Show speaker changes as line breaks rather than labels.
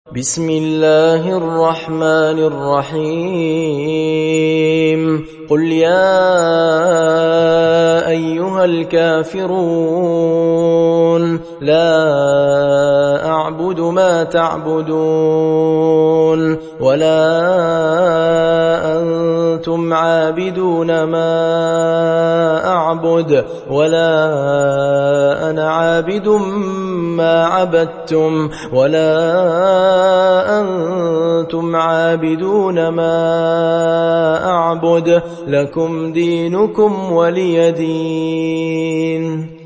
بسم الله الرحمن الرحيم قل يا أيها الكافرون لا أعبد ما تعبدون ولا أنتم عابدون ما أعبد ولا أنا عابد ما عبدتم ولا أنتم عابدون ما أعبد لكم دينكم ولي دين.